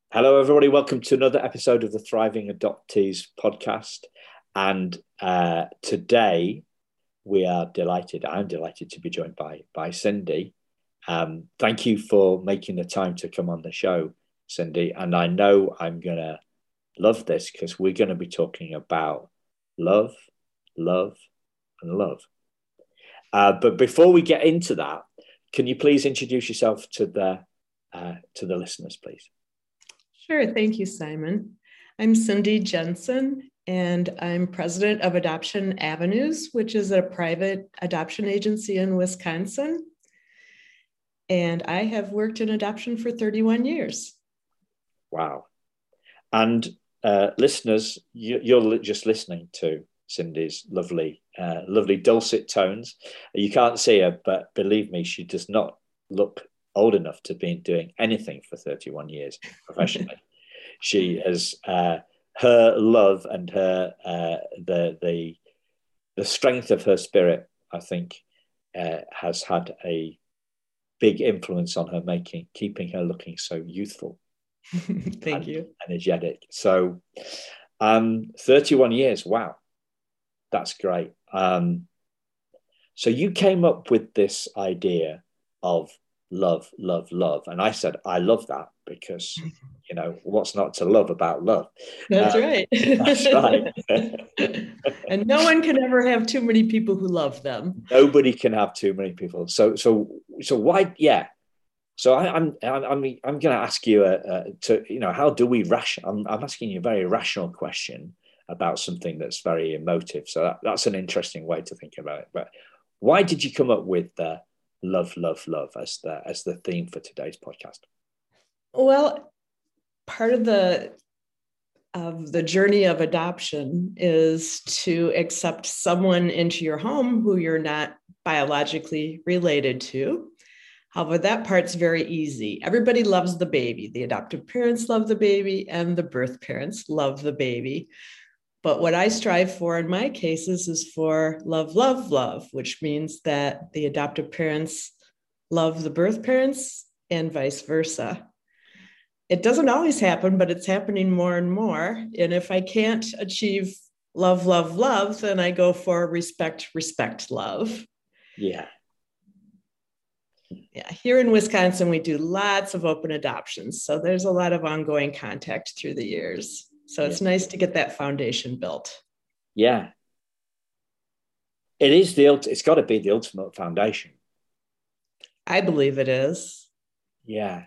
Hello, everybody. Welcome to another episode of the Thriving Adoptees podcast. And today we are delighted. I'm delighted to be joined by Cindy. Thank you for making the time to come on the show, Cindy. And I know I'm going to love this because we're going to be talking about love, love, and love. But before we get into that, can you please introduce yourself to the listeners, please? Sure. Thank you, Simon. I'm Cindy Jensen, and I'm president of Adoption Avenues, which is a private adoption agency in Wisconsin. And I have worked in adoption for 31 years. Wow. And listeners, you're just listening to Cindy's lovely dulcet tones. You can't see her, but believe me, she does not look old enough to be doing anything for 31 years professionally. She has her love and her the strength of her spirit, I think, has had a big influence on her keeping her looking so youthful. Thank you. Energetic. So 31 years, wow, that's great. So you came up with this idea of love, love, love. And I said, I love that because, what's not to love about love? That's right. That's right. And no one can ever have too many people who love them. Nobody can have too many people. So why? Yeah. So I'm going to ask you how do we ration? I'm asking you a very rational question about something that's very emotive. So that's an interesting way to think about it. But why did you come up with the love, love, love as the theme for today's podcast? Well, part of the journey of adoption is to accept someone into your home who you're not biologically related to. However, that part's very easy. Everybody loves the baby. The adoptive parents love the baby, and the birth parents love the baby. But what I strive for in my cases is for love, love, love, which means that the adoptive parents love the birth parents and vice versa. It doesn't always happen, but it's happening more and more. And if I can't achieve love, love, love, then I go for respect, respect, love. Yeah. Yeah. Here in Wisconsin, we do lots of open adoptions. So there's a lot of ongoing contact through the years. So it's nice to get that foundation built. Yeah. It's got to be the ultimate foundation. I believe it is. Yeah.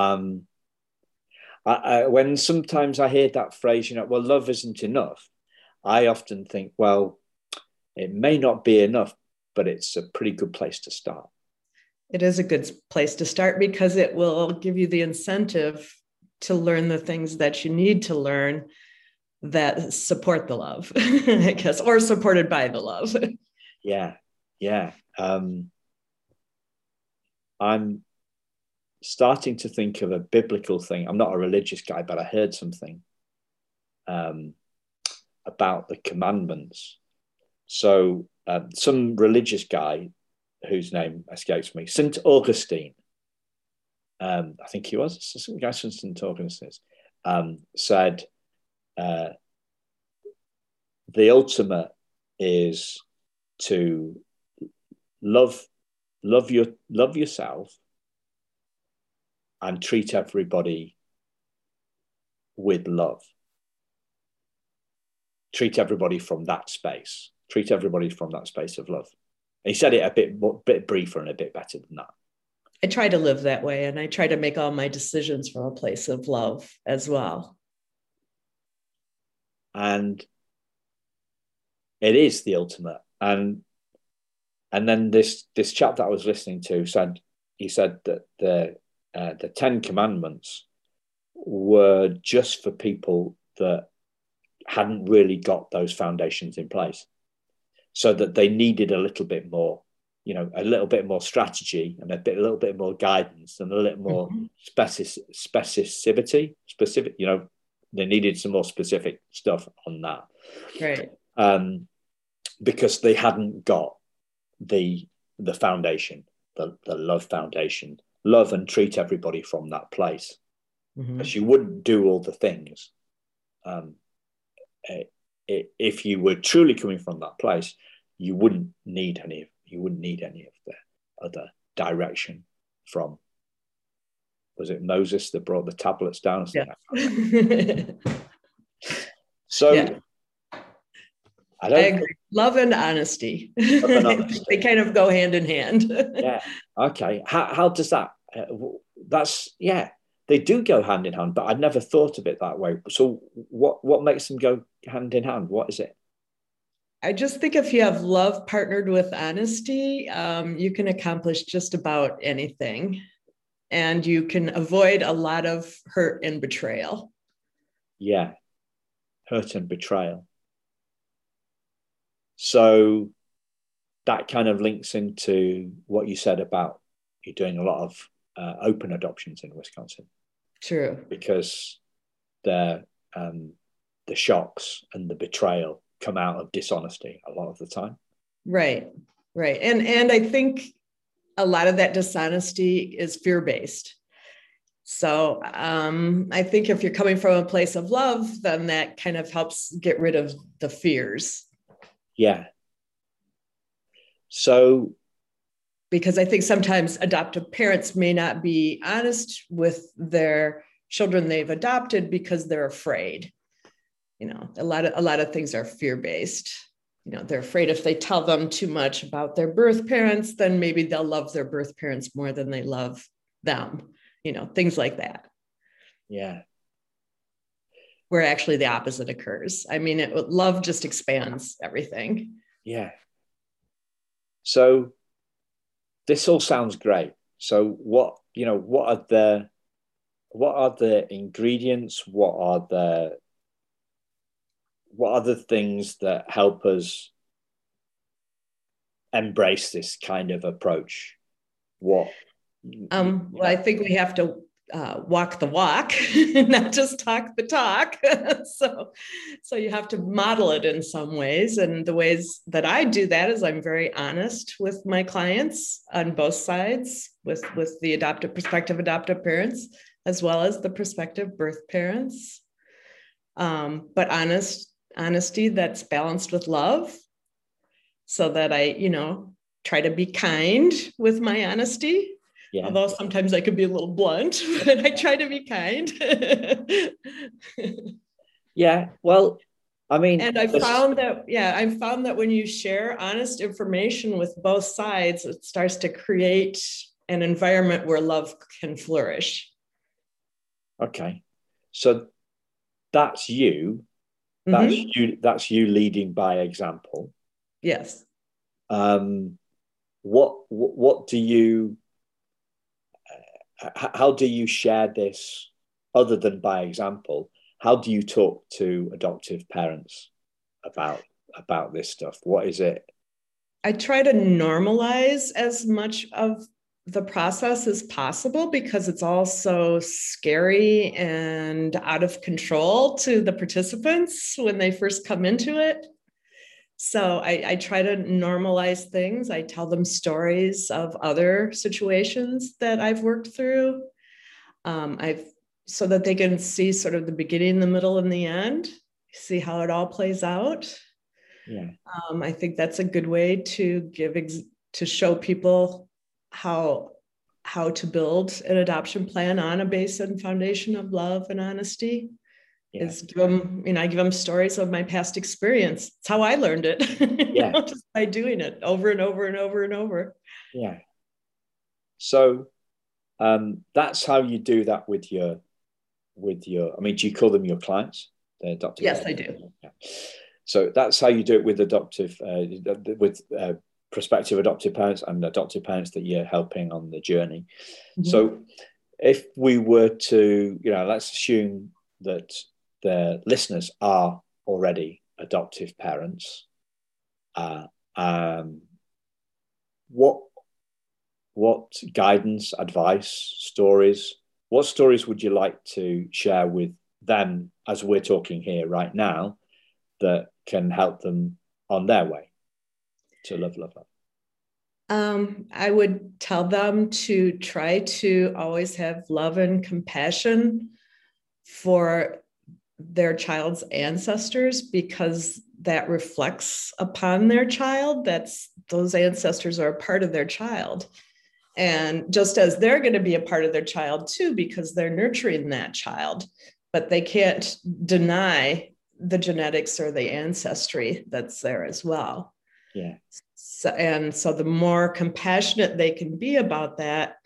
When sometimes I hear that phrase, well, love isn't enough, I often think, well, it may not be enough, but it's a pretty good place to start. It is a good place to start because it will give you the incentive to learn the things that you need to learn that support the love, I guess, or supported by the love. Yeah. Yeah. I'm starting to think of a biblical thing. I'm not a religious guy, but I heard something about the commandments. So some religious guy whose name escapes me, St. Augustine, I think he was, some guy from St. Augustine, said the ultimate is to love yourself and treat everybody with love. Treat everybody from that space. Treat everybody from that space of love. And he said it a bit briefer and a bit better than that. I try to live that way, and I try to make all my decisions from a place of love as well. And it is the ultimate. And then this chap that I was listening to said that the 10 commandments were just for people that hadn't really got those foundations in place, so that they needed a little bit more, a little bit more strategy and a little bit more guidance and a little more specificity. They needed some more specific stuff on that. Right. Because they hadn't got the foundation, the love foundation, love and treat everybody from that place. Mhm. Because you wouldn't do all the things. Um, if you were truly coming from that place, you wouldn't need any of the other direction from, was it Moses that brought the tablets down? Yeah. So yeah. I I don't agree. Love and honesty. love and I think honesty. they kind of go hand in hand. Yeah. Okay. How does that? That's yeah. They do go hand in hand, but I'd never thought of it that way. So what makes them go hand in hand? What is it? I just think if you have love partnered with honesty, you can accomplish just about anything, and you can avoid a lot of hurt and betrayal. Yeah. Hurt and betrayal. So that kind of links into what you said about you doing a lot of open adoptions in Wisconsin. True. Because the shocks and the betrayal come out of dishonesty a lot of the time. Right. Right. And I think a lot of that dishonesty is fear-based. So I think if you're coming from a place of love, then that kind of helps get rid of the fears. Yeah. So, because I think sometimes adoptive parents may not be honest with their children they've adopted because they're afraid. You know, a lot of things are fear-based. You know, they're afraid if they tell them too much about their birth parents, then maybe they'll love their birth parents more than they love them. You know, things like that. Yeah. Where actually the opposite occurs. I mean, love just expands everything. Yeah. So this all sounds great. So what are the ingredients? What are the things that help us embrace this kind of approach? Well, I think we have to walk the walk, not just talk the talk. so you have to model it in some ways. And the ways that I do that is I'm very honest with my clients on both sides, with the prospective adoptive parents, as well as the prospective birth parents. But honesty that's balanced with love, so that I, try to be kind with my honesty. Yeah. Although sometimes I could be a little blunt, but I try to be kind. Yeah, well, I mean, and I've found that when you share honest information with both sides, it starts to create an environment where love can flourish. Okay. So that's you. That's you. That's you leading by example. Yes. What do you? How do you share this other than by example? How do you talk to adoptive parents about this stuff? What is it? I try to normalize as much of the process as possible because it's all so scary and out of control to the participants when they first come into it. So I try to normalize things. I tell them stories of other situations that I've worked through. So that they can see sort of the beginning, the middle, and the end, see how it all plays out. Yeah. I think that's a good way to to show people how to build an adoption plan on a base and foundation of love and honesty. Yeah. Is give them, I give them stories of my past experience. It's how I learned it. Yeah. Just by doing it over and over and over and over. Yeah. So that's how you do that with your. I mean, do you call them your clients? The adoptive. Yes, I do. Yeah. So that's how you do it with adoptive, prospective adoptive parents and adoptive parents that you're helping on the journey. Mm-hmm. So if we were to, let's assume that the listeners are already adoptive parents. What guidance, advice, stories, what stories would you like to share with them as we're talking here right now that can help them on their way to love? I would tell them to try to always have love and compassion for their child's ancestors, because that reflects upon their child. Those ancestors are a part of their child. And just as they're going to be a part of their child too, because they're nurturing that child, but they can't deny the genetics or the ancestry that's there as well. Yeah. So the more compassionate they can be about that,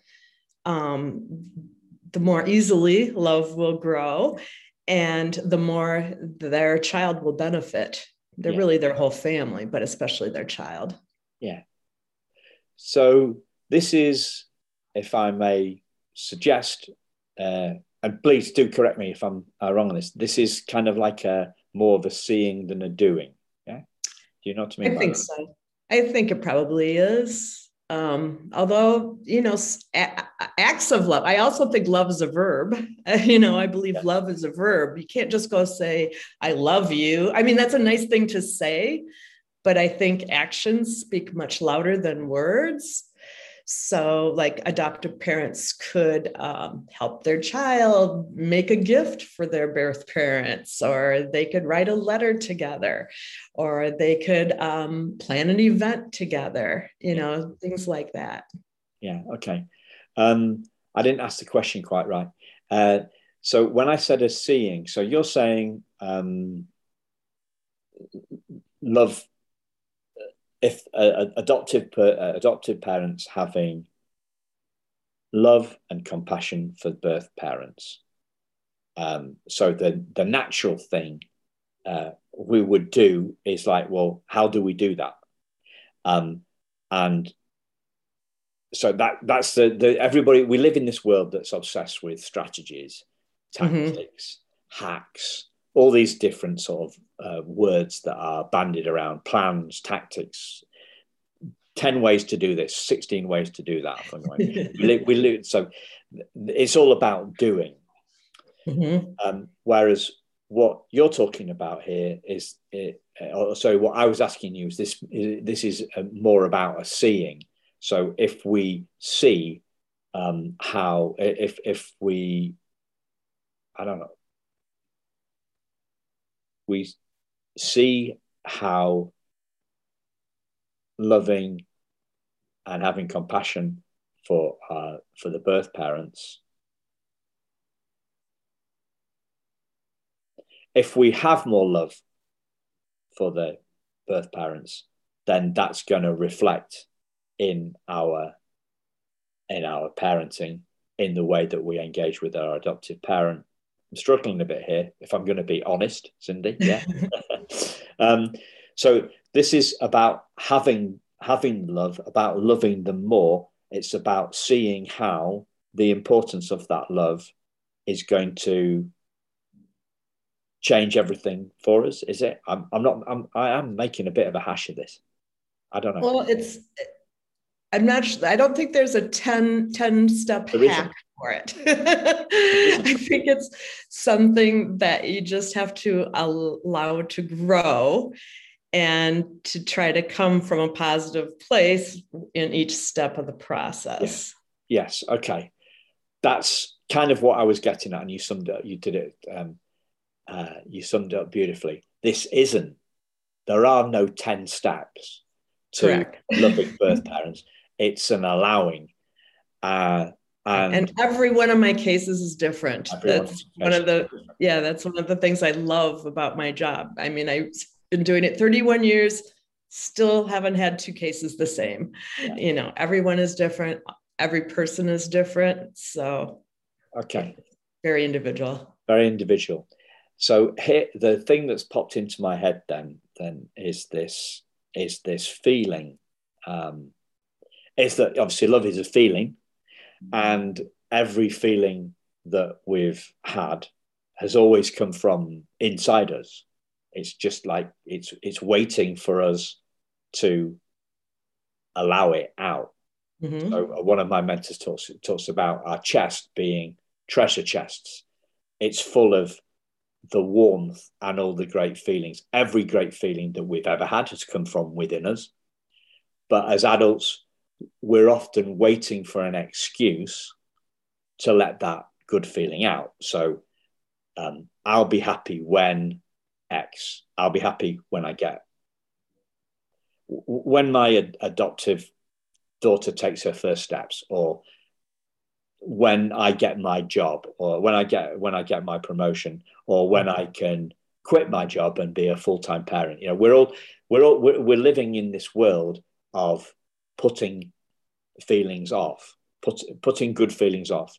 the more easily love will grow, and the more their child will benefit. They're really their whole family, but especially their child. Yeah. So this is, if I may suggest, and please do correct me if I'm wrong on this, this is kind of like more of a seeing than a doing. Yeah. Do you know what I mean? I think so. I think it probably is. Although, acts of love, I also think love is a verb. I believe love is a verb. You can't just go say, I love you. I mean, that's a nice thing to say, but I think actions speak much louder than words. So, like, adoptive parents could help their child make a gift for their birth parents, or they could write a letter together, or they could plan an event together, things like that. Yeah, okay. I didn't ask the question quite right. So when I said a seeing, so you're saying love, if adoptive parents having love and compassion for birth parents. So the natural thing we would do is like, well, how do we do that? And so that's the everybody, we live in this world that's obsessed with strategies, tactics, hacks, all these different sort of words that are bandied around, plans, tactics, 10 ways to do this, 16 ways to do that. So it's all about doing. Whereas what you're talking about here is, what I was asking you is this is more about a seeing. So if we see how, if we, I don't know, we see how loving and having compassion for the birth parents, if we have more love for the birth parents, then that's going to reflect in our parenting, in the way that we engage with our adoptive parent. I'm struggling a bit here, if I'm going to be honest, Cindy. Yeah. So this is about having love, about loving them more. It's about seeing how the importance of that love is going to change everything for us. Is it? I am making a bit of a hash of this. I don't know. Well, I'm not sure. I don't think there's a 10 step hack for it. I think it's something that you just have to allow to grow, and to try to come from a positive place in each step of the process. Yes. Okay. That's kind of what I was getting at, and you summed it. You did it. You summed it up beautifully. There are no 10 steps to loving birth parents. It's an allowing. And every one of my cases is different. That's one of the things I love about my job. I mean, I've been doing it 31 years, still haven't had 2 cases the same. Yeah. Everyone is different. Every person is different. So, okay. Very individual. Very individual. So here, the thing that's popped into my head then is this feeling. Is that obviously love is a feeling, and every feeling that we've had has always come from inside us. It's just like it's waiting for us to allow it out. So one of my mentors talks about our chest being treasure chests. It's full of the warmth and all the great feelings. Every great feeling that we've ever had has come from within us. But as adults, we're often waiting for an excuse to let that good feeling out. So I'll be happy when X. I'll be happy when I get when my adoptive daughter takes her first steps, or when I get my job, or when I get my promotion, or when I can quit my job and be a full-time parent. You know, we're living in this world of putting feelings off, putting good feelings off.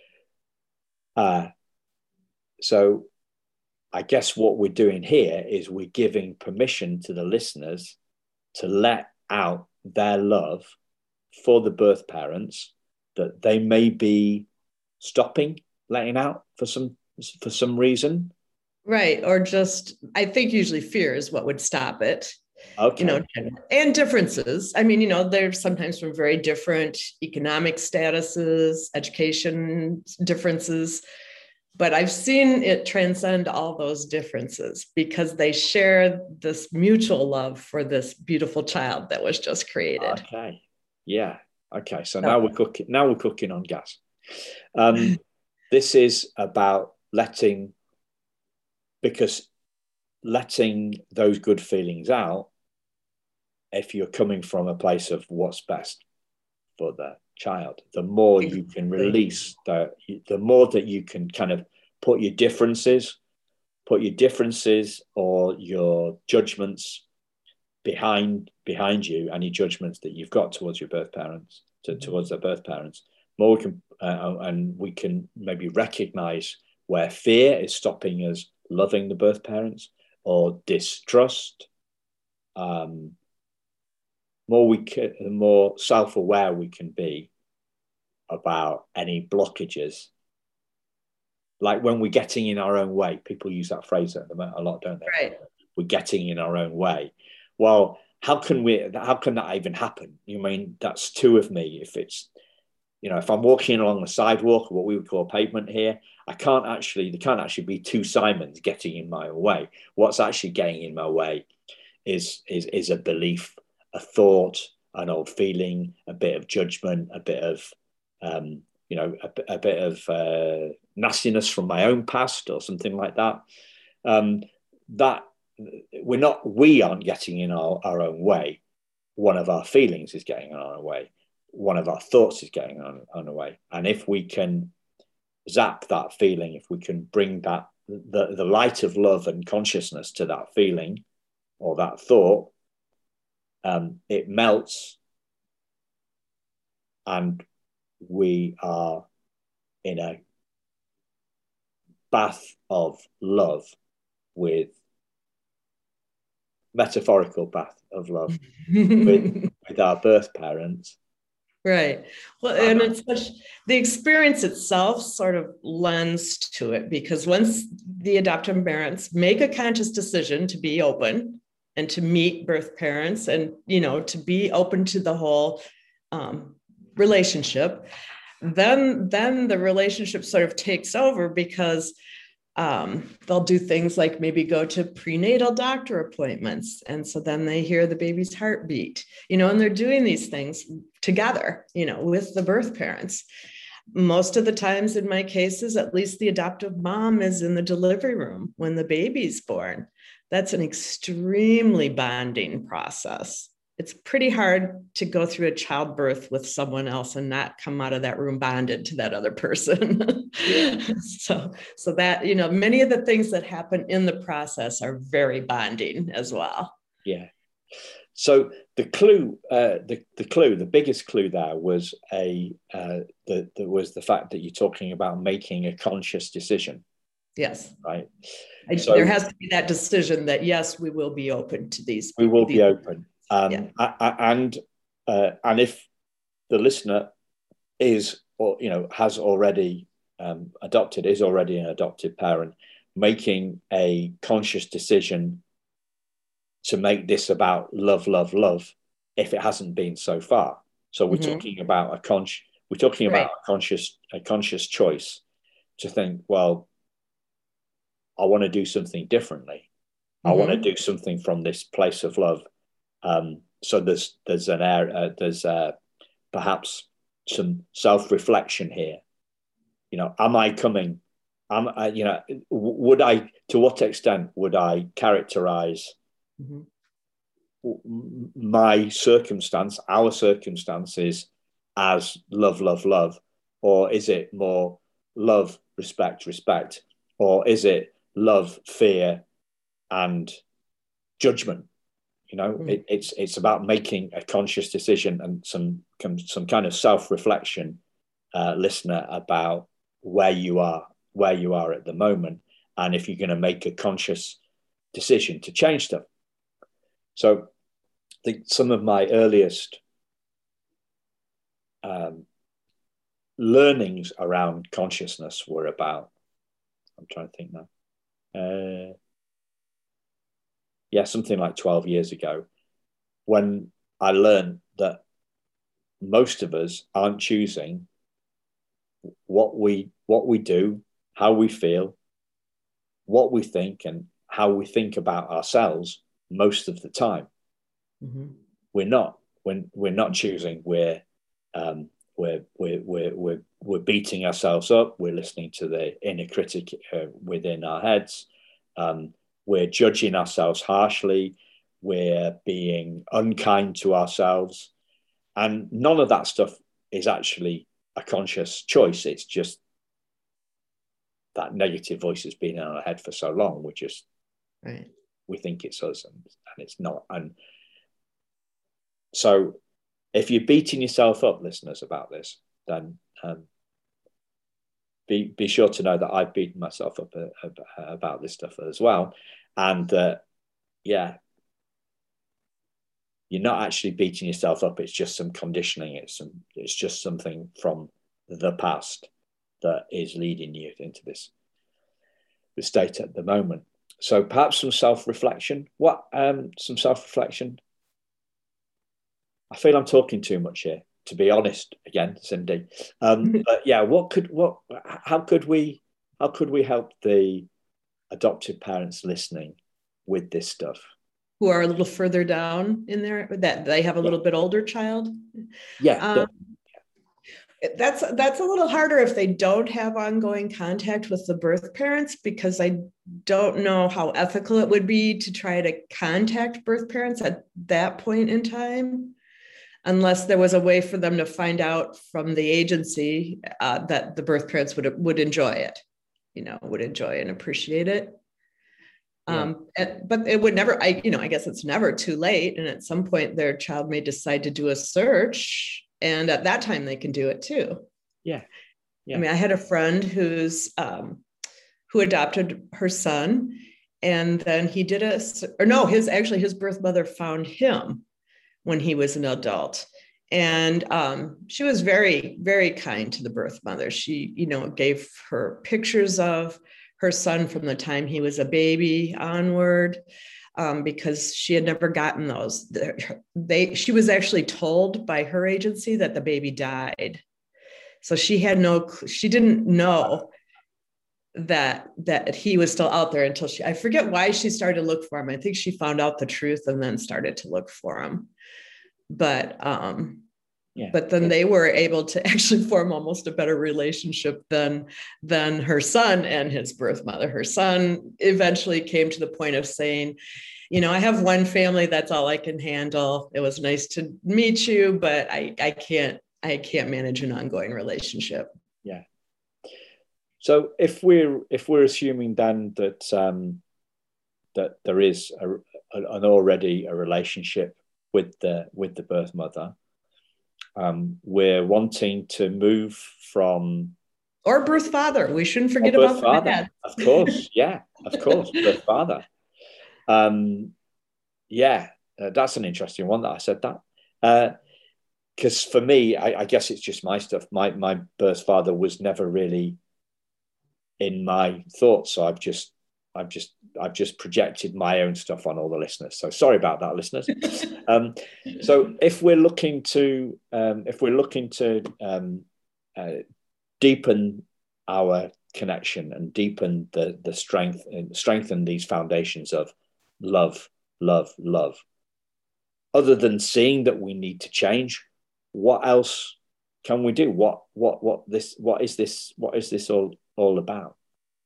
So I guess what we're doing here is we're giving permission to the listeners to let out their love for the birth parents that they may be stopping letting out for some reason. Right. Or just, I think usually fear is what would stop it. Okay. You know, and differences. I mean, you know, they're sometimes from very different economic statuses, education differences, but I've seen it transcend all those differences because they share this mutual love for this beautiful child that was just created. Okay. Yeah. Okay. So now we're cooking. Now we're cooking on gas. This is about letting those good feelings out. If you're coming from a place of what's best for the child, the more you can release, the more that you can kind of put your differences or your judgments behind you, and your judgments that you've got towards your birth parents, towards their birth parents. More we can, and we can maybe recognize where fear is stopping us loving the birth parents, or distrust. The more self-aware we can be about any blockages. Like when we're getting in our own way, people use that phrase a lot, don't they? Right. We're getting in our own way. Well, how can that even happen? You mean that's two of me? If it's, you know, if I'm walking along the sidewalk, or what we would call pavement here, there can't actually be two Simons getting in my way. What's actually getting in my way is a belief, a thought, an old feeling, a bit of judgment, a bit of a bit of nastiness from my own past, or something like that. That we aren't getting in our own way. One of our feelings is getting in our own way. One of our thoughts is getting on our way. And if we can zap that feeling, if we can bring that the light of love and consciousness to that feeling or that thought, it melts, and we are in a bath of love, with metaphorical bath of love with our birth parents. Right. Well, and it's the experience itself sort of lends to it, because once the adoptive parents make a conscious decision to be open and to meet birth parents, and, you know, to be open to the whole relationship, then the relationship sort of takes over, because they'll do things like maybe go to prenatal doctor appointments. And so then they hear the baby's heartbeat, you know, and they're doing these things together, you know, with the birth parents. Most of the times in my cases, at least the adoptive mom is in the delivery room when the baby's born. That's an extremely bonding process. It's pretty hard to go through a childbirth with someone else and not come out of that room bonded to that other person. So that, you know, many of the things that happen in the process are very bonding as well. Yeah. So the clue, the biggest clue there was the fact that you're talking about making a conscious decision. Yes. Right. So there has to be that decision that, yes, we will be open to these. We will be open. And if the listener is, or, you know, has already adopted, is already an adopted parent, making a conscious decision to make this about love, love, love, if it hasn't been so far. So we're talking about a conscious choice to think, well, I want to do something differently. I want to do something from this place of love. So there's perhaps some self-reflection here. You know, am I coming would I, to what extent would I characterize Mhm. my circumstance, our circumstances, as love, love, love? Or is it more love, respect, respect? Or is it love, fear, and judgment? It's about making a conscious decision and some kind of self-reflection, listener, about where you are at the moment, and if you're going to make a conscious decision to change stuff. So I think some of my earliest learnings around consciousness were about, I'm trying to think now, something like 12 years ago, when I learned that most of us aren't choosing what we do, how we feel, what we think, and how we think about ourselves most of the time. Mm-hmm. We're not choosing. We're beating ourselves up. We're listening to the inner critic within our heads. We're judging ourselves harshly. We're being unkind to ourselves, and none of that stuff is actually a conscious choice. It's just that negative voice has been in our head for so long. We think it's us, and it's not. And so if you're beating yourself up, listeners, about this, then be sure to know that I've beaten myself up about this stuff as well. And you're not actually beating yourself up. It's just some conditioning. It's just something from the past that is leading you into this state at the moment. So perhaps some self-reflection. Some self-reflection. I feel I'm talking too much here, to be honest, again, Cindy. But yeah, how could we help the adoptive parents listening with this stuff? Who are a little further down in there, that they have a little bit older child. Yeah. That's a little harder if they don't have ongoing contact with the birth parents, because I don't know how ethical it would be to try to contact birth parents at that point in time, unless there was a way for them to find out from the agency that the birth parents would enjoy it, would enjoy and appreciate it. Yeah. But it would never, I guess it's never too late. And at some point their child may decide to do a search, and at that time they can do it too. Yeah. I mean, I had a friend who adopted her son, and then he did his birth mother found him when he was an adult. And she was very, very kind to the birth mother. She, gave her pictures of her son from the time he was a baby onward, because she had never gotten those. She was actually told by her agency that the baby died. So she didn't know that he was still out there until I forget why she started to look for him. I think she found out the truth and then started to look for him. But then they were able to actually form almost a better relationship than her son and his birth mother. Her son eventually came to the point of saying, I have one family, that's all I can handle. It was nice to meet you, but I can't manage an ongoing relationship. Yeah. So if we're assuming then that that there is an already a relationship with the birth mother, we're wanting to move from, or birth father. We shouldn't forget about the dad. Of course, yeah, of course, birth father. That's an interesting one that I said that, because for me, I guess it's just my stuff. My birth father was never really in my thoughts, so I've just projected my own stuff on all the listeners. So sorry about that, listeners. So if we're looking to deepen our connection and deepen the strength and strengthen these foundations of love, other than seeing that we need to change, what else can we do? What is this all about?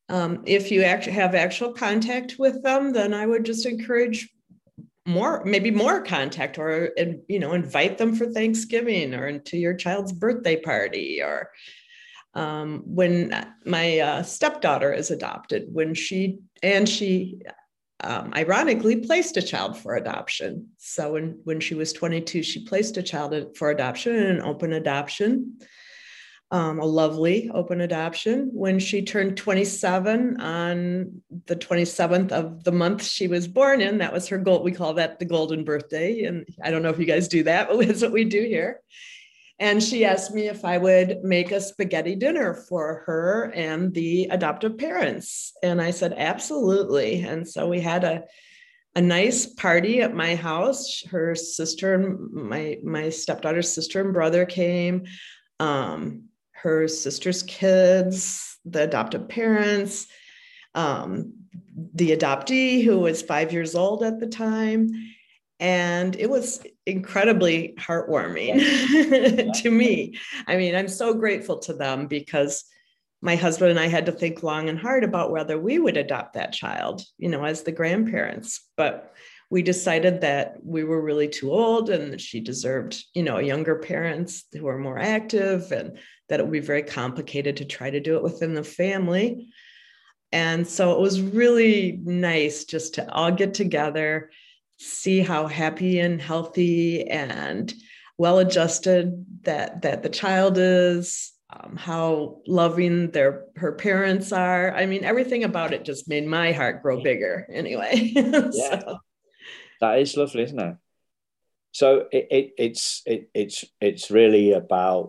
If you actually have actual contact with them, then I would just encourage maybe more contact, or invite them for Thanksgiving or into your child's birthday party. Or when my stepdaughter is adopted, when she ironically placed a child for adoption. So when she was 22, she placed a child for adoption in an open adoption. A lovely open adoption. When she turned 27 on the 27th of the month she was born in, that was her goal. We call that the golden birthday. And I don't know if you guys do that, but that's what we do here. And she asked me if I would make a spaghetti dinner for her and the adoptive parents. And I said, absolutely. And so we had a nice party at my house. Her sister, my stepdaughter's sister and brother came. Her sister's kids, the adoptive parents, the adoptee who was 5 years old at the time. And it was incredibly heartwarming to me. I mean, I'm so grateful to them, because my husband and I had to think long and hard about whether we would adopt that child, as the grandparents. But we decided that we were really too old and that she deserved, younger parents who were more active, and that it would be very complicated to try to do it within the family. And so it was really nice just to all get together, see how happy and healthy and well-adjusted that the child is, how loving her parents are. I mean, everything about it just made my heart grow bigger anyway. Yeah. So. That is lovely, isn't it? So it's really about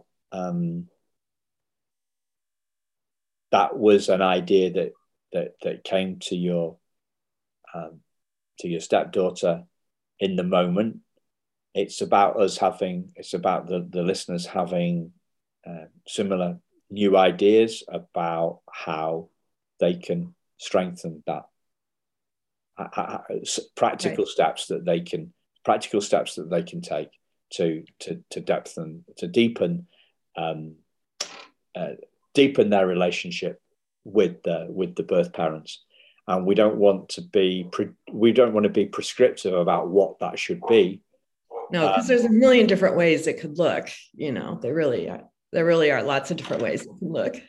that was an idea that came to your stepdaughter in the moment. It's about the listeners having similar new ideas about how they can strengthen that. Practical steps that they can take to depth and to deepen their relationship with the birth parents. And we don't want to be prescriptive about what that should be. No, because there's a million different ways it could look. There really are lots of different ways it can look.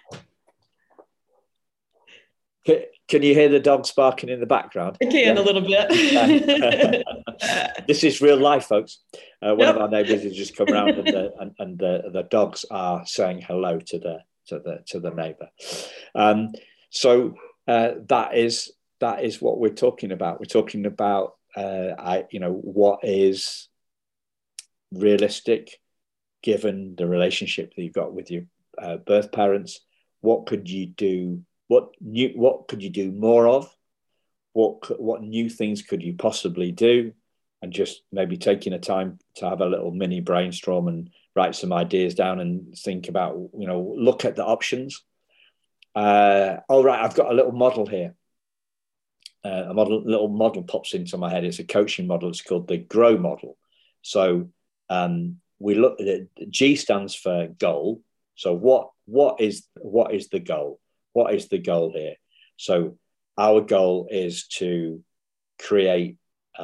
Can you hear the dogs barking in the background? I can, a little bit. This is real life, folks. One of our neighbours has just come around, and the dogs are saying hello to the neighbour. So that is what we're talking about. We're talking about what is realistic given the relationship that you've got with your birth parents. What could you do? What could you do more of? What new things could you possibly do? And just maybe taking a time to have a little mini brainstorm and write some ideas down and think about, look at the options. All right, I've got a little model here. Little model pops into my head. It's a coaching model. It's called the GROW model. So we look at it. G stands for goal. So what is the goal? What is the goal here? So our goal is to create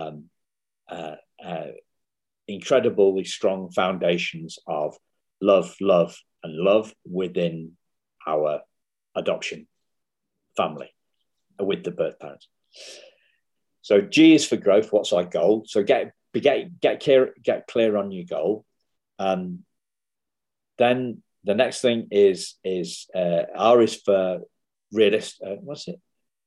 incredibly strong foundations of love within our adoption family with the birth parents. So G is for growth. What's our goal? So get clear on your goal. Then the next thing is R is for realist. What's it?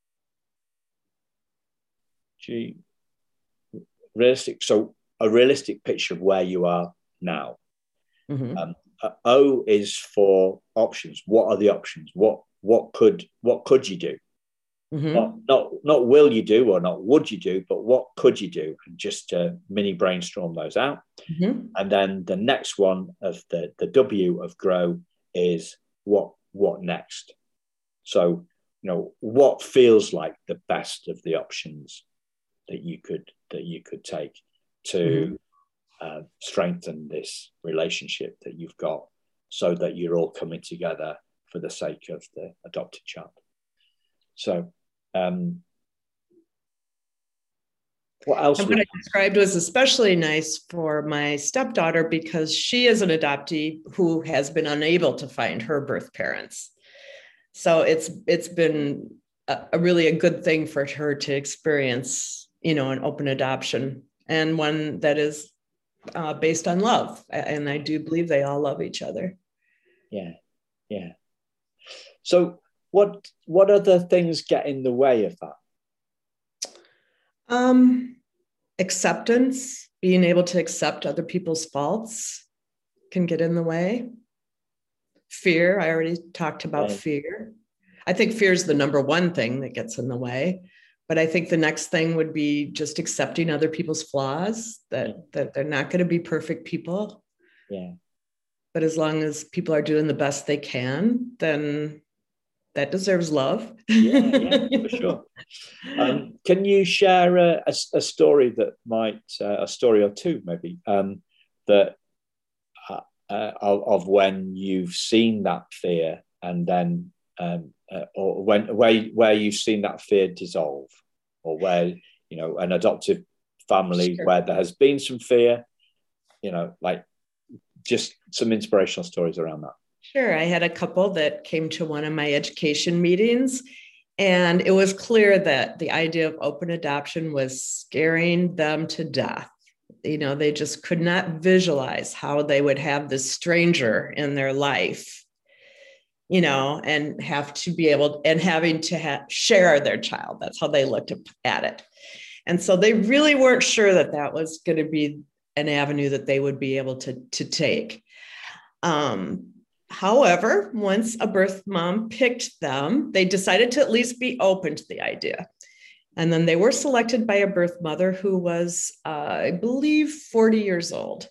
G, realistic. So a realistic picture of where you are now. Mm-hmm. O is for options. What are the options? What could you do? Mm-hmm. Not will you do or not would you do, but what could you do? And just mini brainstorm those out. Mm-hmm. And then the next one of the W of grow is what next. So what feels like the best of the options that you could take to strengthen this relationship that you've got, so that you're all coming together for the sake of the adopted child. So, what else? And what I described was especially nice for my stepdaughter because she is an adoptee who has been unable to find her birth parents. So it's been a really a good thing for her to experience, an open adoption, and one that is based on love. And I do believe they all love each other. Yeah, yeah. So what other things get in the way of that? Acceptance, being able to accept other people's faults can get in the way. Fear, I already talked about fear. I think fear is the number one thing that gets in the way. But I think the next thing would be just accepting other people's flaws, that they're not going to be perfect people. Yeah. But as long as people are doing the best they can, then that deserves love. Yeah, for sure. Can you share a story that might, a story or two maybe, that of when you've seen that fear, and then or where you've seen that fear dissolve, or where an adoptive family where there has been some fear, like just some inspirational stories around that? Sure. I had a couple that came to one of my education meetings, and it was clear that the idea of open adoption was scaring them to death. They just could not visualize how they would have this stranger in their life, and have to be able and having to share their child. That's how they looked at it. And so they really weren't sure that that was going to be an avenue that they would be able to take. However, once a birth mom picked them, they decided to at least be open to the idea. And then they were selected by a birth mother who was, I believe, 40 years old.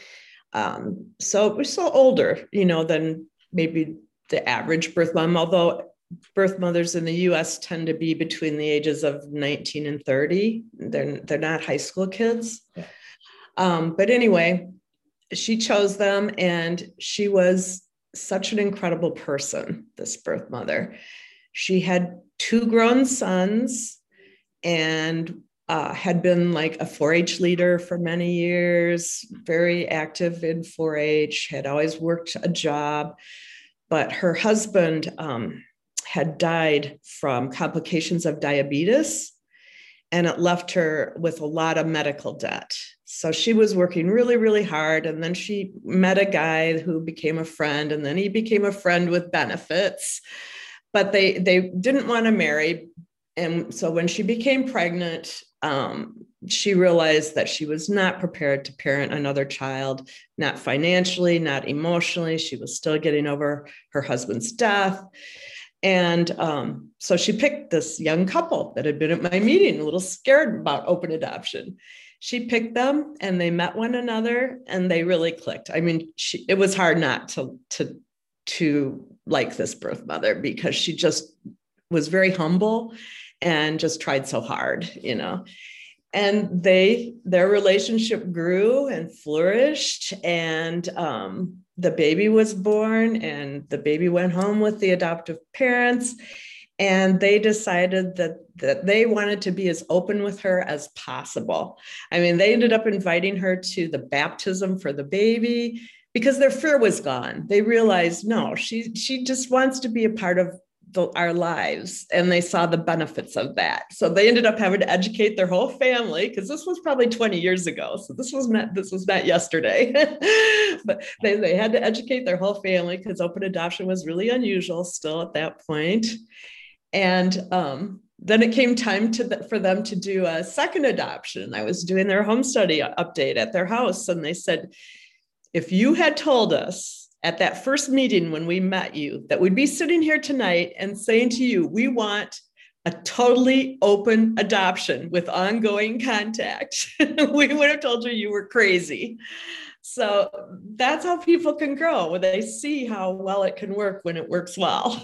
So it was so older, than maybe the average birth mom, although birth mothers in the US tend to be between the ages of 19 and 30. They're not high school kids. Yeah. But anyway, she chose them, and she was such an incredible person, this birth mother. She had 2 grown sons and had been like a 4-H leader for many years, very active in 4-H, had always worked a job. But her husband had died from complications of diabetes, and it left her with a lot of medical debt. So she was working really, really hard. And then she met a guy who became a friend, and then he became a friend with benefits, but they didn't want to marry. And so when she became pregnant, she realized that she was not prepared to parent another child, not financially, not emotionally. She was still getting over her husband's death. And so she picked this young couple that had been at my meeting, a little scared about open adoption. She picked them, and they met one another, and they really clicked. I mean, it was hard not to like this birth mother, because she just was very humble and just tried so hard, And their relationship grew and flourished, and the baby was born, and the baby went home with the adoptive parents, and they decided that they wanted to be as open with her as possible. I mean, they ended up inviting her to the baptism for the baby because their fear was gone. They realized, no, she just wants to be a part of our lives, and they saw the benefits of that. So they ended up having to educate their whole family, because this was probably 20 years ago. So this was not yesterday, but they had to educate their whole family, because open adoption was really unusual still at that point. And then it came time for them to do a second adoption. I was doing their home study update at their house, and they said, if you had told us at that first meeting when we met you that we'd be sitting here tonight and saying to you, we want a totally open adoption with ongoing contact, we would have told you were crazy. So that's how people can grow, when they see how well it can work when it works well.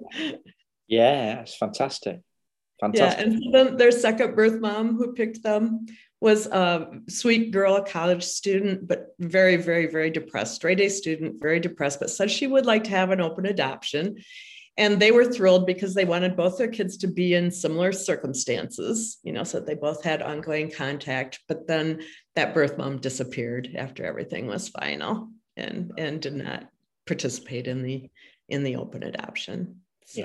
Yeah, it's fantastic. Yeah, and so then their second birth mom who picked them was a sweet girl, a college student, but very, very, very depressed, straight A student, very depressed, but said she would like to have an open adoption. And they were thrilled because they wanted both their kids to be in similar circumstances, so that they both had ongoing contact. But then that birth mom disappeared after everything was final and did not participate in the open adoption.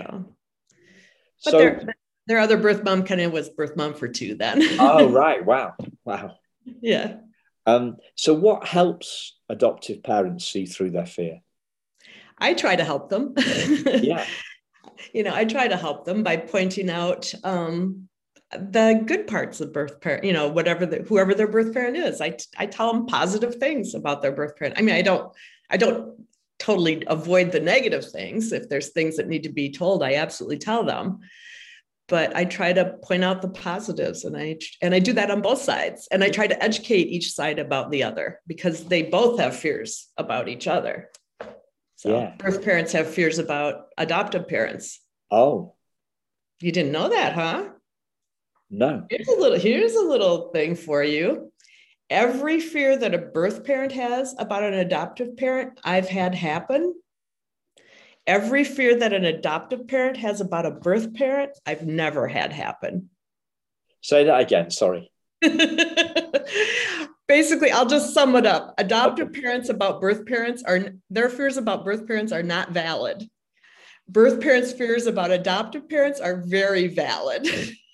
But their other birth mom kind of was birth mom for two then. Oh, right. Wow. Yeah. So what helps adoptive parents see through their fear? I try to help them. Yeah. I try to help them by pointing out the good parts of birth parent, whoever their birth parent is. I tell them positive things about their birth parent. I mean, I don't totally avoid the negative things. If there's things that need to be told, I absolutely tell them. But I try to point out the positives, and I do that on both sides. And I try to educate each side about the other, because they both have fears about each other. So birth parents have fears about adoptive parents. Oh. You didn't know that, huh? No. Here's a little thing for you. Every fear that a birth parent has about an adoptive parent, I've had happen. Every fear that an adoptive parent has about a birth parent, I've never had happen. Say that again, sorry. Basically, I'll just sum it up. Adoptive parents about birth parents their fears about birth parents are not valid. Birth parents' fears about adoptive parents are very valid.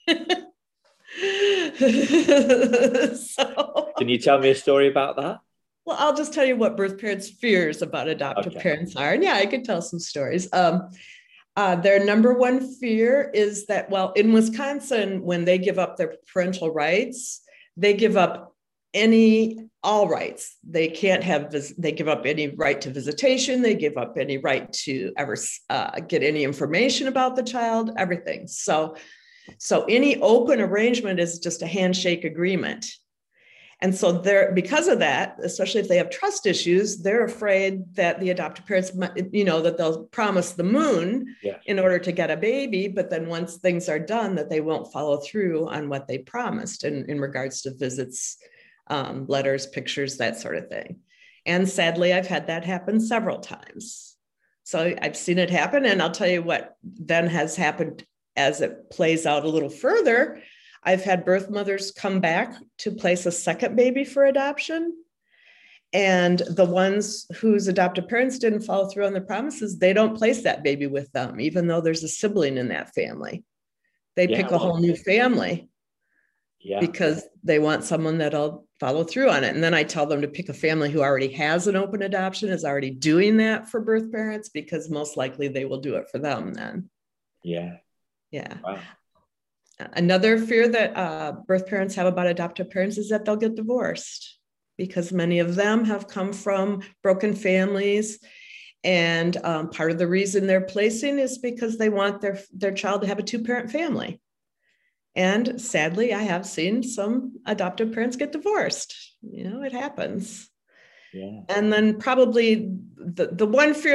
Can you tell me a story about that? Well, I'll just tell you what birth parents' fears about adoptive parents are. And I could tell some stories. Their number one fear is that, in Wisconsin, when they give up their parental rights, they give up all rights. They can't they give up any right to visitation. They give up any right to ever get any information about the child, everything. So any open arrangement is just a handshake agreement. And so because of that, especially if they have trust issues, they're afraid that the adoptive parents, that they'll promise the moon in order to get a baby. But then once things are done, that they won't follow through on what they promised in regards to visits, letters, pictures, that sort of thing. And sadly, I've had that happen several times. So I've seen it happen. And I'll tell you what then has happened as it plays out a little further. I've had birth mothers come back to place a second baby for adoption. And the ones whose adoptive parents didn't follow through on the promises, they don't place that baby with them, even though there's a sibling in that family. They pick a whole new family because they want someone that'll follow through on it. And then I tell them to pick a family who already has an open adoption, is already doing that for birth parents, because most likely they will do it for them then. Yeah. Wow. Another fear that birth parents have about adoptive parents is that they'll get divorced, because many of them have come from broken families. And part of the reason they're placing is because they want their child to have a two-parent family. And sadly, I have seen some adoptive parents get divorced. It happens. Yeah. And then probably the one fear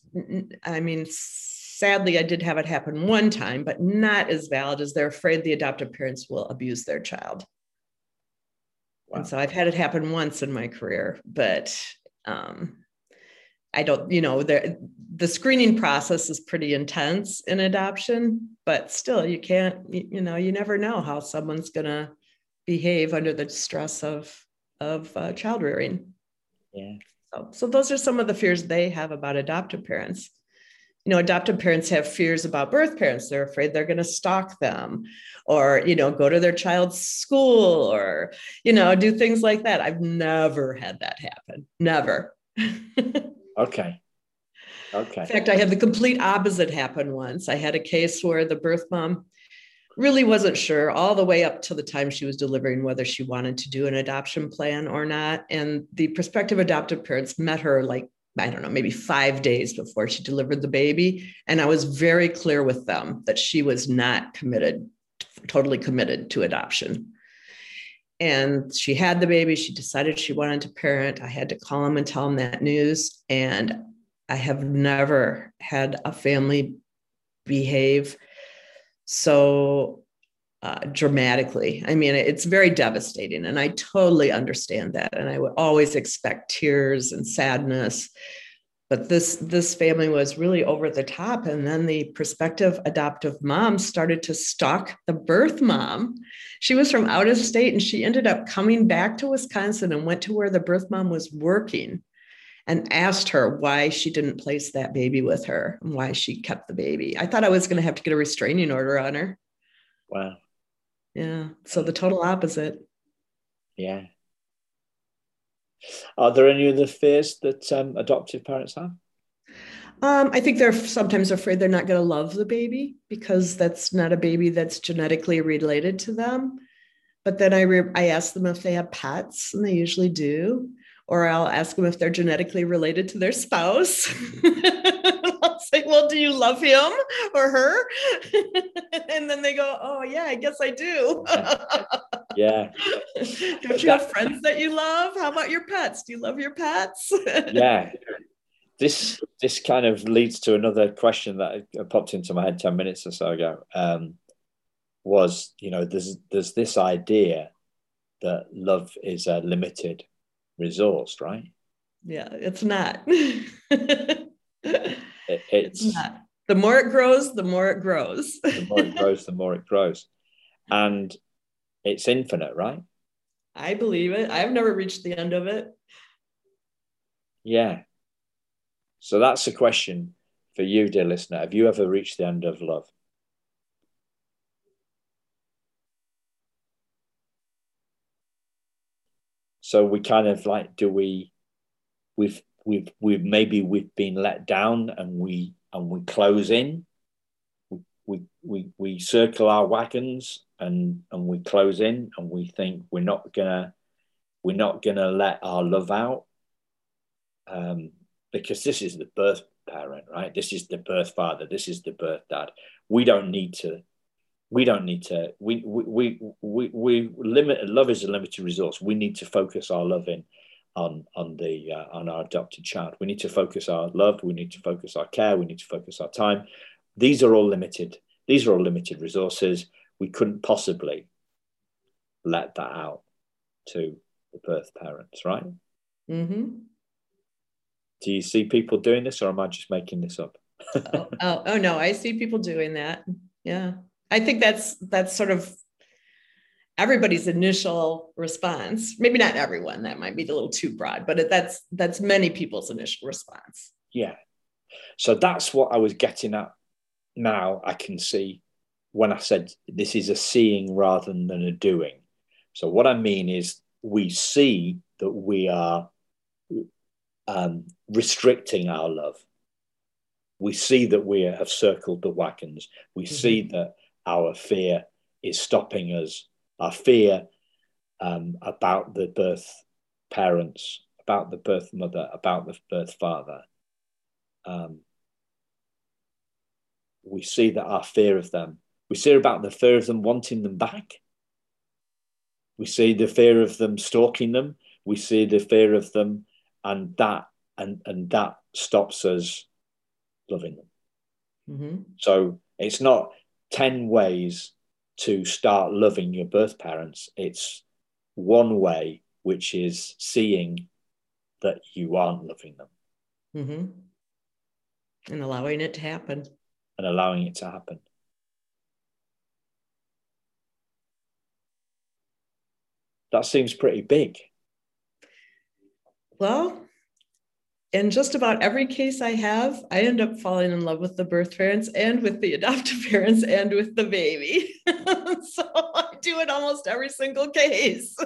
sadly, I did have it happen one time, but not as valid, as they're afraid the adoptive parents will abuse their child. Wow. And so I've had it happen once in my career, but I don't, the screening process is pretty intense in adoption, but still you can't, you never know how someone's going to behave under the stress of child rearing. Yeah. So those are some of the fears they have about adoptive parents. Adoptive parents have fears about birth parents. They're afraid they're going to stalk them, or, go to their child's school, or, do things like that. I've never had that happen. Never. Okay. In fact, I had the complete opposite happen once. I had a case where the birth mom really wasn't sure all the way up to the time she was delivering whether she wanted to do an adoption plan or not. And the prospective adoptive parents met her maybe 5 days before she delivered the baby. And I was very clear with them that she was not totally committed to adoption. And she had the baby. She decided she wanted to parent. I had to call them and tell them that news. And I have never had a family behave so dramatically. I mean, it's very devastating, and I totally understand that. And I would always expect tears and sadness, But this family was really over the top. And then the prospective adoptive mom started to stalk the birth mom. She was from out of state, and she ended up coming back to Wisconsin and went to where the birth mom was working and asked her why she didn't place that baby with her and why she kept the baby. I thought I was going to have to get a restraining order on her. Wow. Yeah. So the total opposite. Yeah. Are there any other fears that adoptive parents have? I think they're sometimes afraid they're not going to love the baby because that's not a baby that's genetically related to them. But then I ask them if they have pets, and they usually do. Or I'll ask them if they're genetically related to their spouse. I'll say, well, do you love him or her? And then they go, oh, yeah, I guess I do. Yeah. Don't you have friends that you love? How about your pets? Do you love your pets? Yeah. This kind of leads to another question that popped into my head 10 minutes or so ago. Was, there's this idea that love is a limited resource, right? Yeah, it's not. It's not. The more it grows, the more it grows. The more it grows, the more it grows. And it's infinite, right? I believe it. I've never reached the end of it. Yeah. So that's a question for you, dear listener. Have you ever reached the end of love? So we kind of like, we've been let down, and we close in. We circle our wagons, and we close in, and we think we're not gonna let our love out, because this is the birth parent, right? This is the birth father. This is the birth dad. We don't need to. We limit. Love is a limited resource. We need to focus our love in on our adopted child. We need to focus our love. We need to focus our care. We need to focus our time. These are all limited resources. We couldn't possibly let that out to the birth parents, right? Mm-hmm. Do you see people doing this, or am I just making this up? oh no, I see people doing that. Yeah. I think that's sort of everybody's initial response. Maybe not everyone, that might be a little too broad, but that's many people's initial response. Yeah. So that's what I was getting at. Now I can see when I said this is a seeing rather than a doing. So what I mean is we see that we are restricting our love. We see that we have circled the wagons. We see that our fear is stopping us. Our fear about the birth parents, about the birth mother, about the birth father. We see that our fear of them. We see about the fear of them wanting them back. We see the fear of them stalking them. We see the fear of them, and that stops us loving them. Mm-hmm. So it's not 10 ways to start loving your birth parents. It's one way, which is seeing that you aren't loving them. Mm-hmm. And allowing it to happen. And allowing it to happen. That seems pretty big. Well, in just about every case I have, I end up falling in love with the birth parents and with the adoptive parents and with the baby. So I do it almost every single case.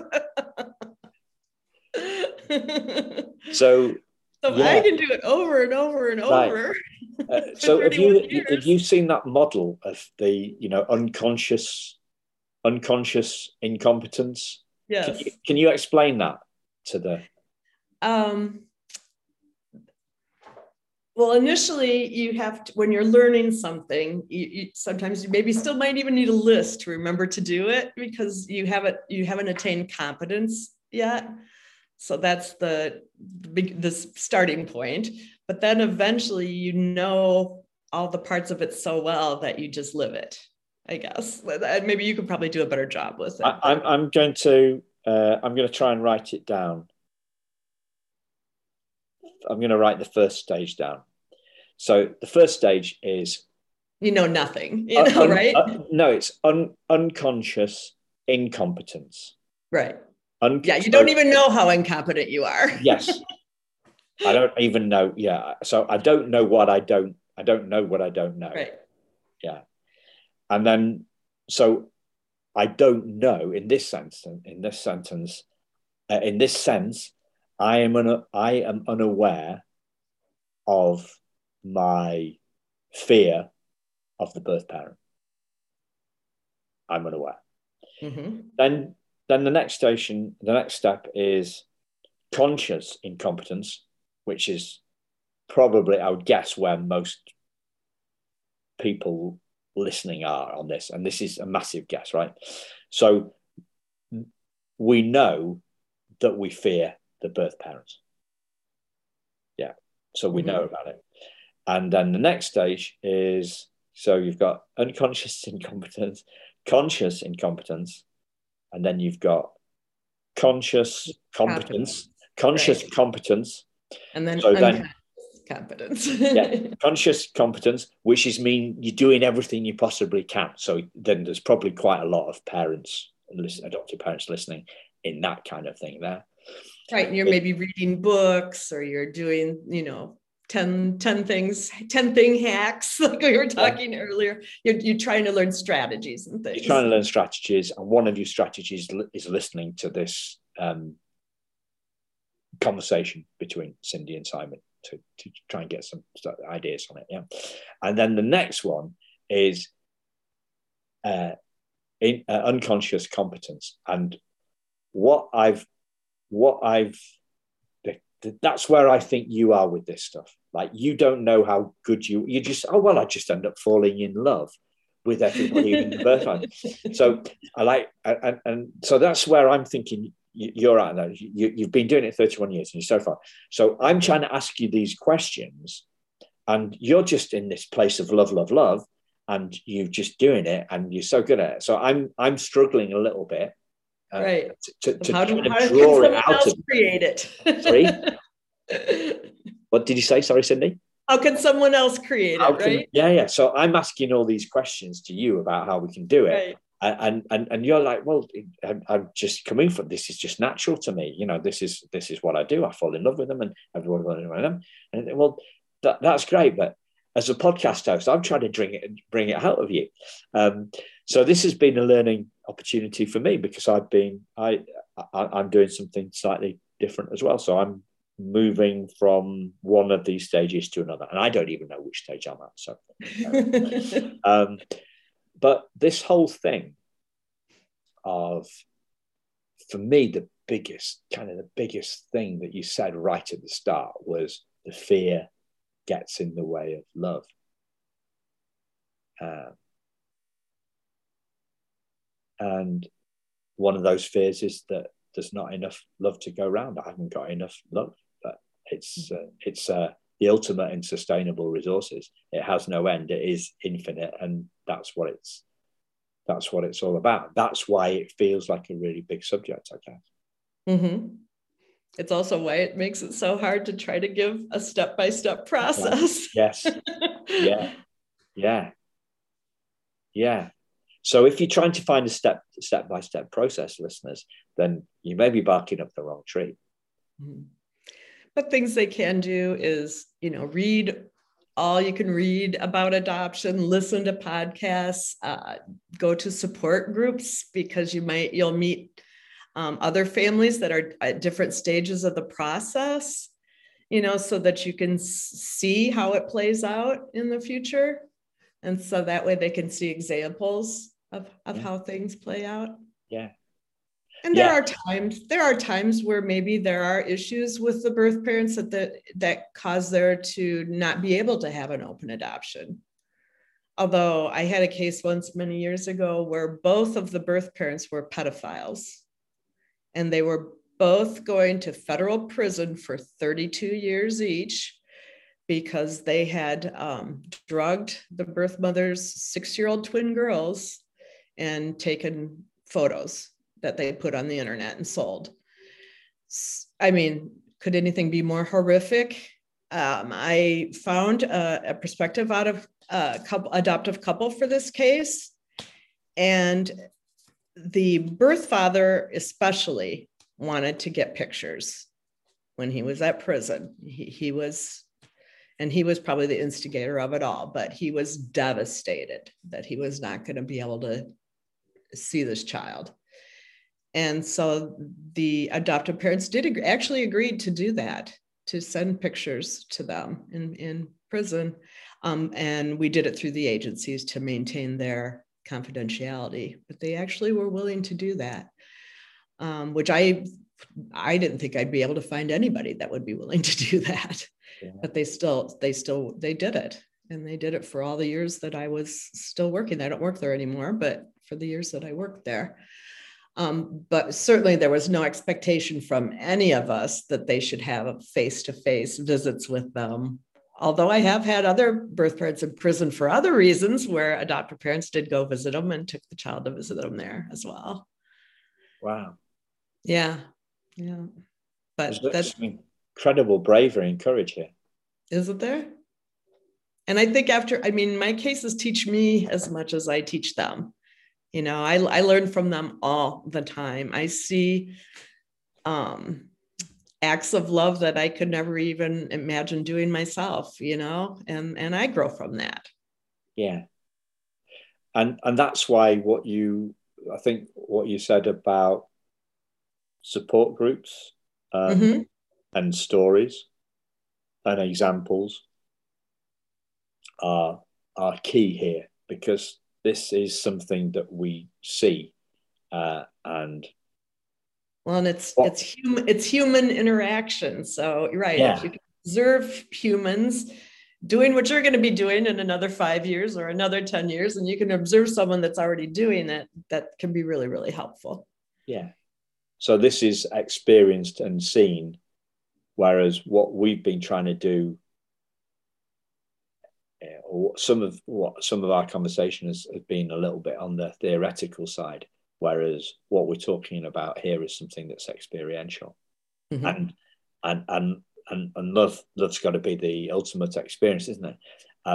So yeah. I can do it over and over and over. Right. So have you seen that model of the unconscious incompetence? Yes. Can you explain that to the? Well, initially you have to, when you're learning something, sometimes you maybe still might even need a list to remember to do it because you haven't attained competence yet. So that's the starting point. But then eventually you know all the parts of it so well that you just live it, I guess. Maybe you could probably do a better job with it. I'm going to try and write it down. write the first stage down. So the first stage is nothing, right? No, it's unconscious incompetence. Right. You don't even know how incompetent you are. Yes. I don't even know. Yeah. So I don't know what I don't know what I don't know. Right. Yeah. And then, so I don't know in this sense, I am unaware of my fear of the birth parent. I'm unaware. Mm-hmm. Then the next step is conscious incompetence, which is probably, I would guess, where most people listening are on this. And this is a massive guess, right? So we know that we fear the birth parents. Yeah. So we know about it. And then the next stage is, so you've got unconscious incompetence, conscious incompetence, and then you've got conscious competence, competence. And then so unconscious competence. Conscious competence, which is mean you're doing everything you possibly can. So then there's probably quite a lot of parents, adoptive parents listening in that kind of thing there. Right. And you're maybe reading books, or you're doing, 10 thing hacks, like we were talking earlier. You're trying to learn strategies and things. You're trying to learn strategies, and one of your strategies is listening to this conversation between Cindy and Simon to try and get some ideas on it. Yeah. And then the next one is unconscious competence. And that's where I think you are with this stuff. Like, you don't know how good you just, I just end up falling in love with everybody in the birth line. So and so that's where I'm thinking you're at now. You've been doing it 31 years and you're so far. So I'm trying to ask you these questions, and you're just in this place of love, and you're just doing it, and you're so good at it. So I'm struggling a little bit. Right. To how draw it out of create it. Sorry? What did you say? Sorry, Cindy? How can someone else create it, right? Yeah. So I'm asking all these questions to you about how we can do it. Right. And you're like, well, I'm just coming from this. Is just natural to me. This is what I do. I fall in love with them, and everyone will know them. And well, that's great. But as a podcast host, I'm trying to bring it out of you. So this has been a learning opportunity for me, because I'm doing something slightly different as well. So I'm moving from one of these stages to another, and I don't even know which stage I'm at. So, but this whole thing of, for me, the biggest thing that you said right at the start was the fear gets in the way of love. And one of those fears is that there's not enough love to go around. I haven't got enough love. But it's the ultimate in sustainable resources. It has no end. It is infinite, and that's what it's all about. That's why it feels like a really big subject, I guess. Mm-hmm. It's also why it makes it so hard to try to give a step-by-step process. Yes. Yeah. So if you're trying to find a step-by-step process, listeners, then you may be barking up the wrong tree. Mm-hmm. But things they can do is, read all you can read about adoption, listen to podcasts, go to support groups, because you'll meet other families that are at different stages of the process, so that you can see how it plays out in the future. And so that way they can see examples of how things play out. Yeah. And there are times where maybe there are issues with the birth parents that cause there to not be able to have an open adoption. Although I had a case once many years ago where both of the birth parents were pedophiles, and they were both going to federal prison for 32 years each, because they had drugged the birth mother's 6-year-old twin girls and taken photos that they put on the internet and sold. I mean, could anything be more horrific? I found a perspective out of a adoptive couple for this case. And the birth father especially wanted to get pictures when he was at prison. He was probably the instigator of it all, but he was devastated that he was not going to be able to see this child. And so the adoptive parents did actually agreed to do that, to send pictures to them in prison. And we did it through the agencies to maintain their confidentiality, but they actually were willing to do that, which I didn't think I'd be able to find anybody that would be willing to do that. Yeah. But they did it. And they did it for all the years that I was still working. I don't work there anymore, but for the years that I worked there. But certainly there was no expectation from any of us that they should have face-to-face visits with them. Although I have had other birth parents in prison for other reasons where adoptive parents did go visit them and took the child to visit them there as well. Wow. Yeah. Yeah. But that's some incredible bravery and courage here. Isn't there? And I think my cases teach me as much as I teach them. You know, I learn from them all the time. I see acts of love that I could never even imagine doing myself, you know, and I grow from that. Yeah. And that's why what you said about support groups and stories and examples are key here, because this is something that we see and it's human interaction. So you're right. Yeah. If you can observe humans doing what you're going to be doing in another 5 years or another 10 years, and you can observe someone that's already doing it, that can be really, really helpful. Yeah. So this is experienced and seen, whereas what we've been trying to do, or some of our conversation has been a little bit on the theoretical side, whereas what we're talking about here is something that's experiential. And love's got to be the ultimate experience, isn't it?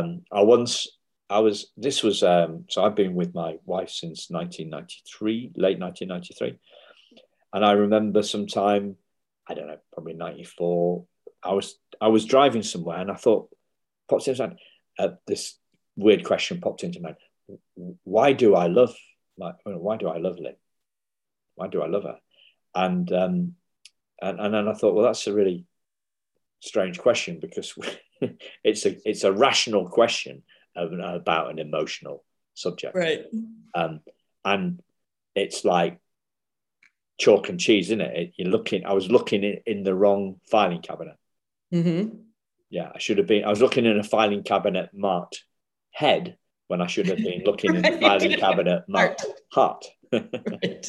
So I've been with my wife since 1993, late 1993. And I remember sometime, I don't know, probably 94, I was driving somewhere and I thought, popped into my mind, this weird question popped into my mind. Why do I love Lynn? Why do I love her? And then I thought, well, that's a really strange question, because it's a rational question about an emotional subject. Right. And it's like chalk and cheese, isn't it? I was looking in the wrong filing cabinet. Yeah, I was looking in a filing cabinet marked head when I should have been looking in the filing cabinet marked heart. Right.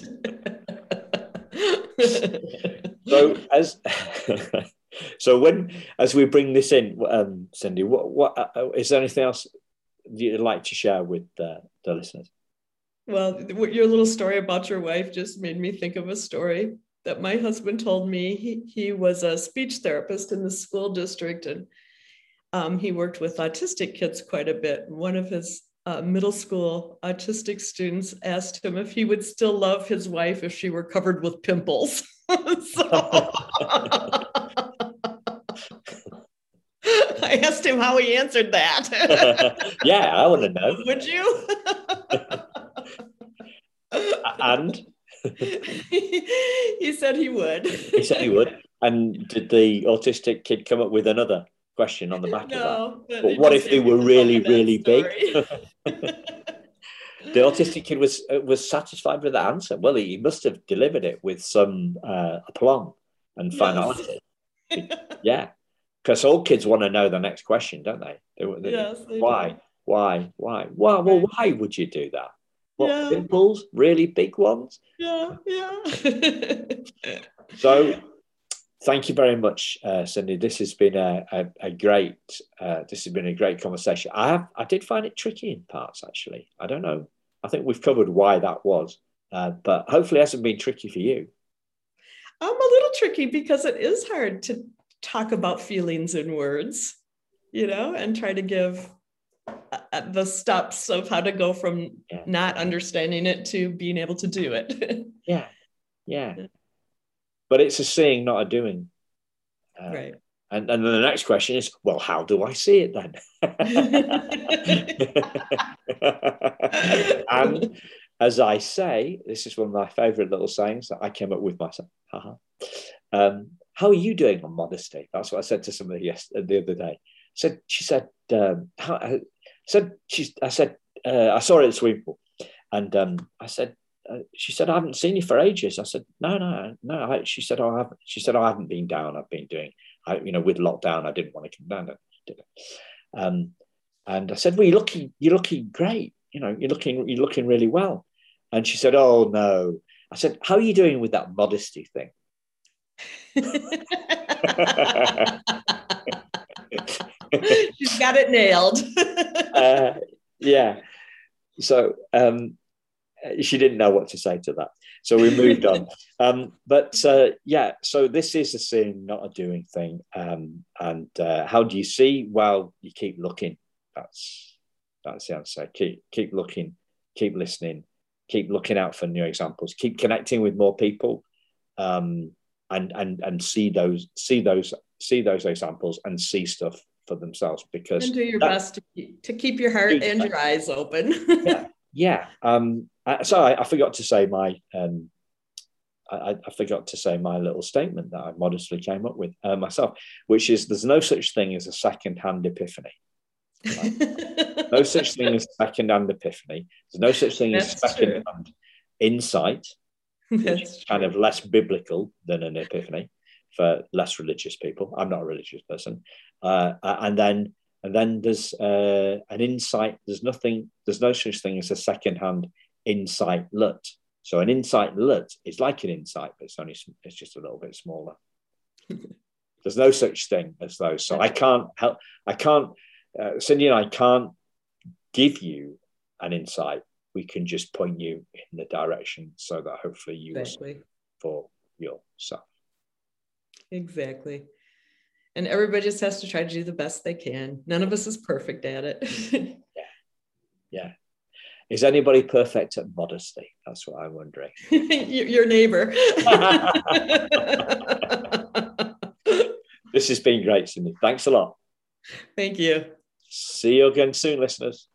As we bring this in, Cindy, what is there anything else you'd like to share with the listeners? Well, your little story about your wife just made me think of a story that my husband told me. He was a speech therapist in the school district, and he worked with autistic kids quite a bit. One of his middle school autistic students asked him if he would still love his wife if she were covered with pimples. I asked him how he answered that. Yeah, I want to know. Would you? And he said he would. He said he would. And did the autistic kid come up with another question on the back of that? But what if they were really, really big? The autistic kid was satisfied with that answer. Well, he must have delivered it with some aplomb and finality. Yes. Yeah, because all kids want to know the next question, don't they? Yes. Why? Why? Well, why would you do that? What, pimples? Really big ones? Yeah. So, thank you very much, Cindy. This has been a great conversation. I did find it tricky in parts, actually. I don't know. I think we've covered why that was, but hopefully it hasn't been tricky for you. I'm a little tricky because it is hard to talk about feelings in words, and try to give the steps of how to go from not understanding it to being able to do it. Yeah. But it's a seeing, not a doing. Right. And then the next question is, well, how do I see it then? And as I say, this is one of my favorite little sayings that I came up with myself. How are you doing on modesty? That's what I said to somebody the other day. She said, I saw her at the swimming pool, and I said, she said, I haven't seen you for ages. I said, no. She said, I haven't. She said, I haven't been down. I've been doing, with lockdown, I didn't want to come down. And I said, well, you're looking great. You're looking really well. And she said, oh no. I said, how are you doing with that modesty thing? She's got it nailed. Yeah. So she didn't know what to say to that. So we moved on. So this is a seeing, not a doing thing. And how do you see? Well, you keep looking. That's the answer. Keep looking, keep listening, keep looking out for new examples, keep connecting with more people, and see those examples and see stuff for themselves, because and do your best to keep your heart and your eyes open. Yeah. So I forgot to say my I forgot to say my little statement that I modestly came up with myself, which is, there's no such thing as a second-hand epiphany. Right? No such thing as second-hand epiphany. There's no such thing as second-hand insight, which is kind of less biblical than an epiphany for less religious people. I'm not a religious person. And then there's an insight. There's no such thing as a second-hand insight lut. So an insight lut is like an insight, but it's just a little bit smaller. There's no such thing as those. So I can't help. Cindy and I can't give you an insight. We can just point you in the direction so that hopefully you will see for yourself. Exactly. And everybody just has to try to do the best they can. None of us is perfect at it. Yeah. Is anybody perfect at modesty? That's what I'm wondering. Your neighbor. This has been great, Cindy. Thanks a lot. Thank you. See you again soon, listeners.